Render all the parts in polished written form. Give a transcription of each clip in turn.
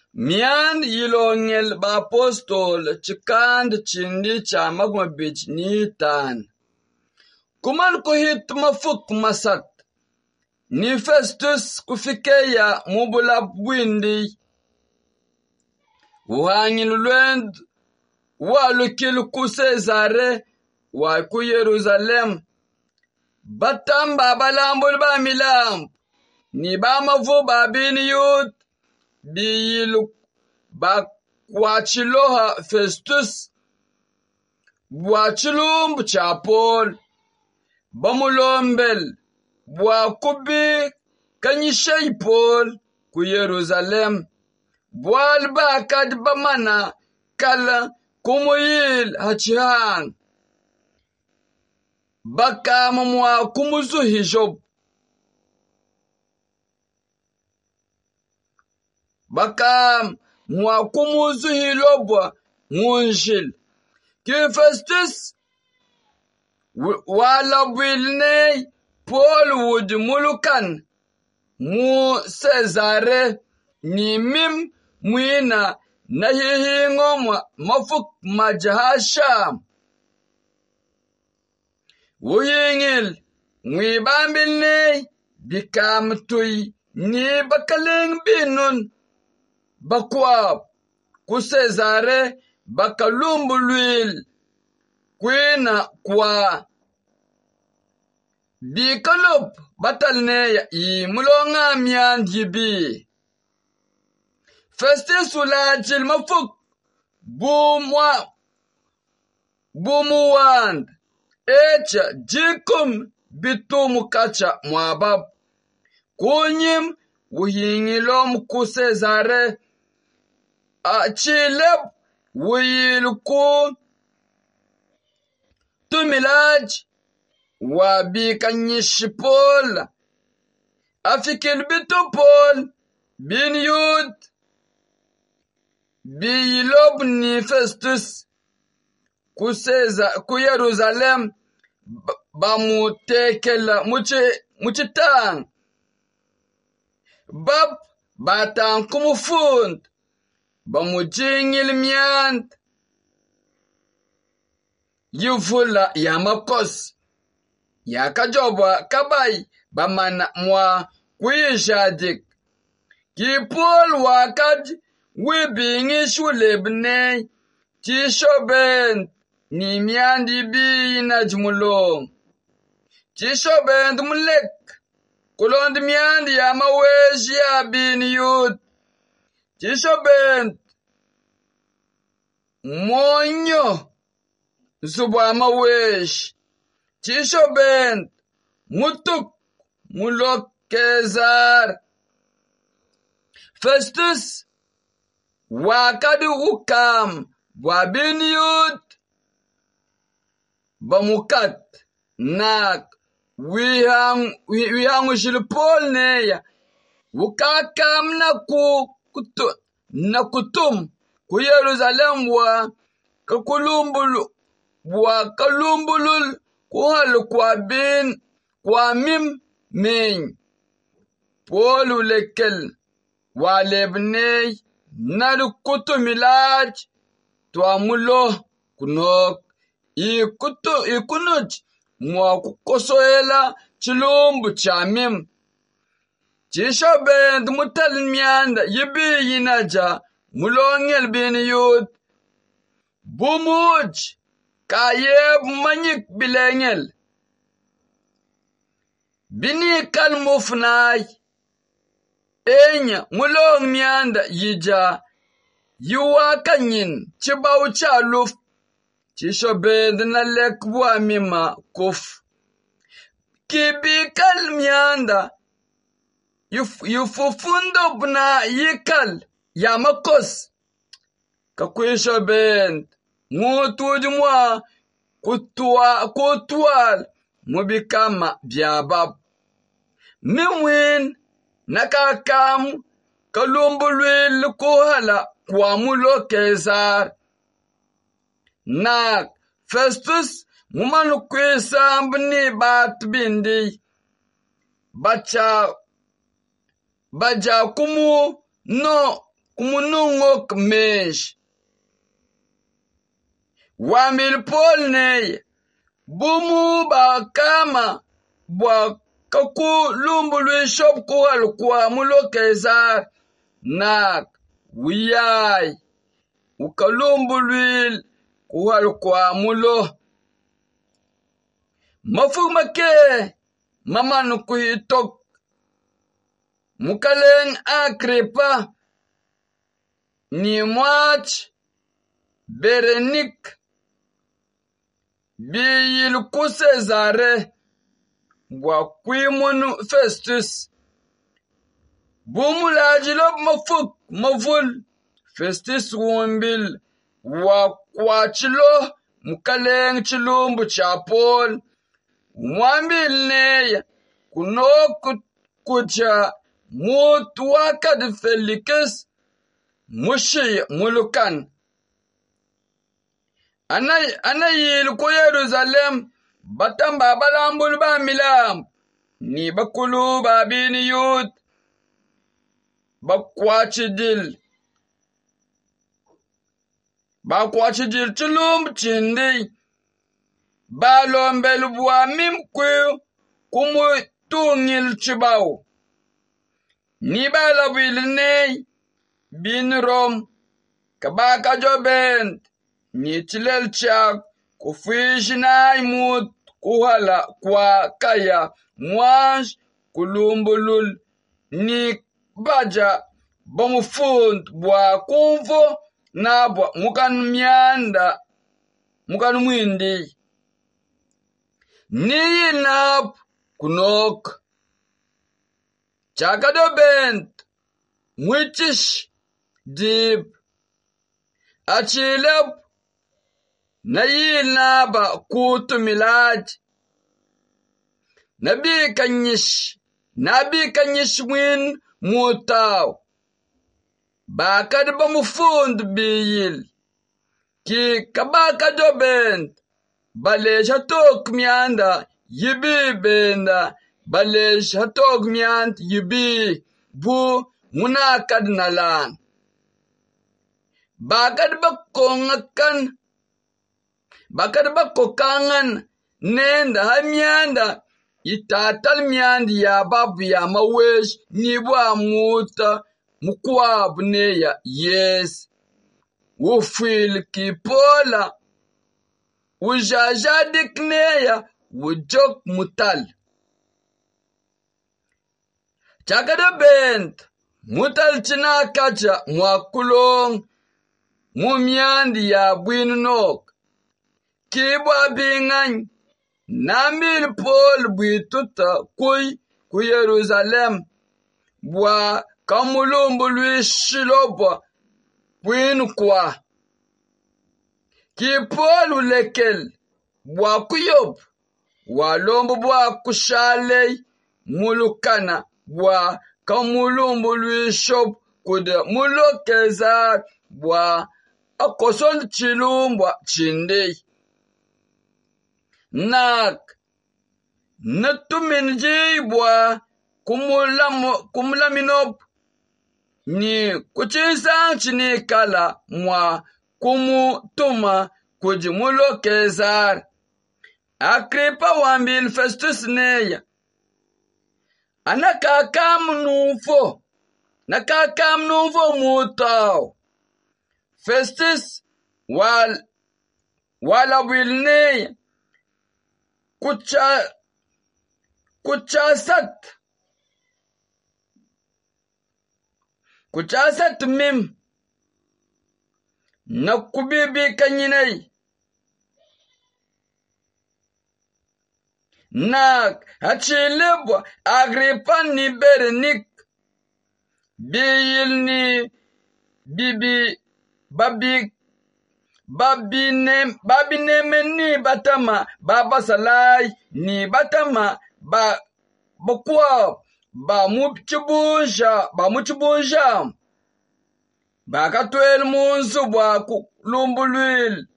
mian yilongel ba apostol chikand chindi cha magmabich ni tan. Kuman kuhit mafuk masat. Ni Festus kufikeya mubulap windi. Uhangil lwend walukil ku Cesare wa ku Yerusalem. Batamba balambul ba milamb. Ni ba mavu ba bin yud. Biyilu ba kwachiloha Festus. Bwachilumb cha Paul. Bamulombel. Bwakubi kanyishei Paul ku Yerusalem. Bwalba kad bamana kala kumuyil hachihang. Baka mwa kumuzu hijob. Baka mwa kumuzu hilobwa ngunjil. Ki Festus wala wilne Paul wud mulukan mu Cesare ni mim muina na hihingo mafuk majahasha. Wuyingil mwibambilne bikam tuy ni bakaling binun bakwa ku Cesare bakalumbulwil kwina kwa bikalup batalne i mulonga mian jibi. Festus ulajil mafuk bumuwand echa jikum bitum kacha mwabab. Kunyim wuyingilom ku Cesare chileb wuyilku tumilaj wa bikanyish Paul. Afikil bitu Paul bin yud biyilob ni Festus ku Yerusalem bamutekela muchitang. Bab batang kumufund bamujingil miant yufula yamakos yakajoba kabay bamana mwa kuishadik. Ki Paul wakad wibingi shulebne chishoben ni miandi bi najmulong. Chishoben mulek kulond miandi yamawesh ya bin yud. Chishoben monyo zubwa mawesh. Chishoben mutuk mulok Kezar. Festus wakadi ukam wabin yud bamukat nak wihangushil Paul neya wukakam na kutum ku Yerusalem wa kalumbulul kuhal kwa mim men. Paul ulekel walebnei nadu kutumilaj tuamulo kunok ikunuj mwa kukosoela chilumbu cha mim. Chishabend mutal mianda yibi yinaja mulongel bin yud. Bumuj kayeb manyik bilengel. Bini kalmufnay. Enya mulong mianda yija yuwa kanyin chibaw chaluf. Chishabend na lekbwa mima kuf. Kibi kal mianda yufufundo bna yikal yamakos. Kakwishabend ngutujumwa kutual mubikama biabab. Mimwin nakakam kalumbulwil kuhala kwa mulo Kezar. Nak Festus mumanu kwisambni bat bindi. Baja kumu no kumunungok mesh. Wamil Paul neye. Bumu ba kama bwa kaku lumbulwe shop kuhal kwa mulo Kaisar nak wiyai ukalumbulwe kuhal kwa mulo mafug make mamanu kuhitok mukaleng Agrippa ni mwach Berenik biyil ku Cesare bwa kwimunu Festus bumulajilop mafuk mavul Festus wumbil wa kwachilo mukaleng chilumbu cha Paul mwambil neya kunok kucha mutwakad Felix mushi mulukan anayil ku Yerusalem batamba balambul ba milam ni bakulu babini yut bakwachidil chulum chindi balombel bua mimkwe kumu tungil chibau ni balabil ne bin rom kabaka joben ni chilel chak kufishina imut kuhala kwa kaya mwash kulumbulul ni baja bomufund bwa kumvo na bwa mukan mwindi ni nap kunok chakado bent mwichish dib achilep na naba kutu milaj nabi kanyish win mutaw bakad bamufund biyil ki kabaka jobent balesh hatok mianda yibi benda balesh hatok miand yibi bu munakad nalan bakad bakokangan nenda hamianda itatal miandi ya babu ya mawesh nibu amuta mukwab neya yes wufil kipola wujajadik neya wujok mutal chakada bent mutal china kacha mwakulong mumiandi ya bwinok kibwa bingan nambil Paul bwituta ku Yerusalem bwa kamulumbulwi shiloba bwin kwa ki Paul ulekel bwa kuyob walombo bwa kushale mulukana bwa kamulumbulwi shop kude mulo Kaisar bwa akosol chilumbwa chinde nak natumin jibwa kumulaminop ni kuchisa chini kala mwa kumutuma kujimulo Kaisar Agrippa wambil Festus neya nakakam nufo mutaw Festus wala wilneya kuchasat mim na kubibi kanyinai nak hachilibwa Agrippa ni Berenik biyil ni bibi babi ni batama baba salai ni batama bakwa ba muchibunja bakatwel munsu bwa lumbulwil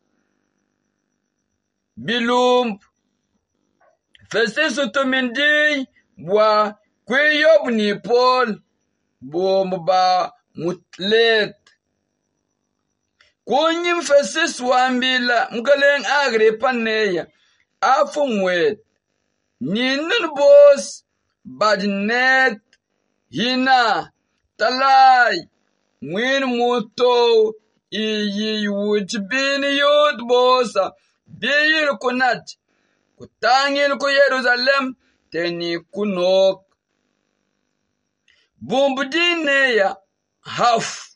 bilumb Festus utumindi bwa kwiyob ni Paul bomba mutlet. Kunyim Festus wambila mukaleng Agrippa neya afumwet. Ninun bos badnet hina talai mwin muto iyi wujbini yud bosa biyil kunat kutangil ku Yerusalem teni kunok. Bumbudineya haf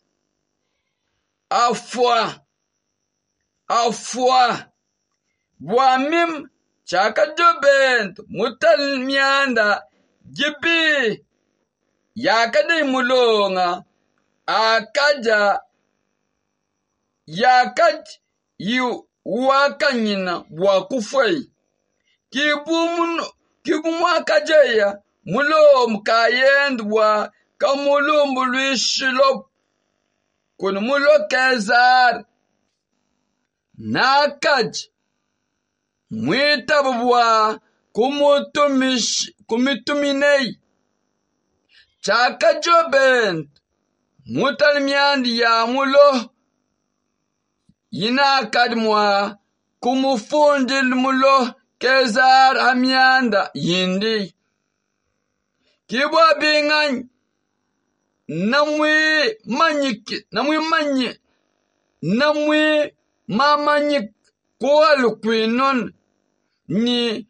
afwa buamim chaka jobent mutal mianda jibi yakade mulonga akaja yakaj yu wakanyina wakufai kibumu akajeya mulom kayend wa kamulumbu lwishilop kun mulo Kezar nakaj mwitabwa kumituminei chaka jobent mutal miandi ya mulo yinakad mwa kumufundil mulo Kezar hamianda yindi kibwa bingany namwi mamanyik kualu kwinon ni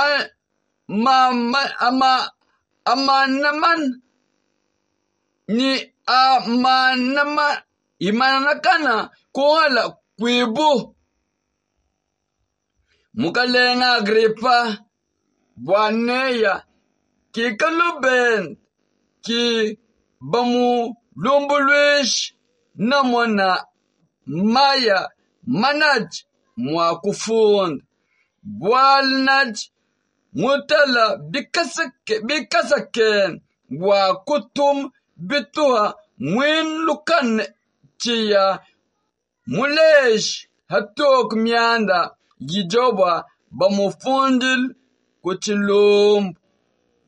imanakana kuala kwibu. Mukalenga Agrippa bwaneya kikaluben ki bamu lumbulwish namona maya manaj mwa kufund bwalnaj mutala bikasaken wa kutum bituha mwin lukan chiya mulesh hatok mianda gijoba bamufundil kuchilum